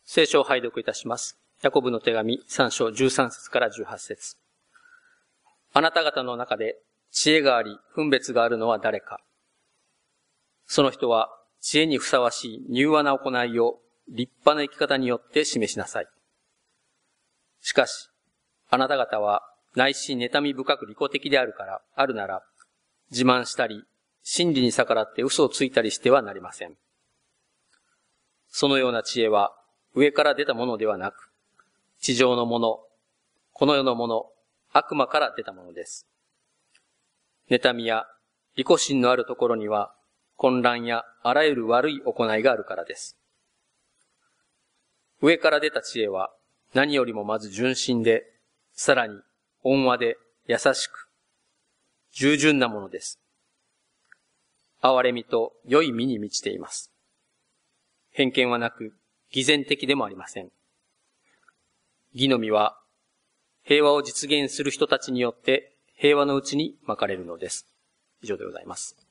聖書を拝読いたします。ヤコブの手紙3章13節から18節。あなた方の中で知恵があり、分別があるのは誰か。その人は知恵にふさわしい柔和な行いを立派な生き方によって示しなさい。しかし、あなた方は内心妬み深く利己的であるなら、自慢したり、真理に逆らって嘘をついたりしてはなりません。そのような知恵は上から出たものではなく、地上のもの、この世のもの、悪魔から出たものです。妬みや利己心のあるところには、混乱やあらゆる悪い行いがあるからです。上から出た知恵は何よりもまず純真で、さらに温和で優しく、従順なものです。憐れみと良い実に満ちています。偏見はなく、偽善的でもありません。義の実は平和を実現する人たちによって平和のうちにまかれるのです。以上でございます。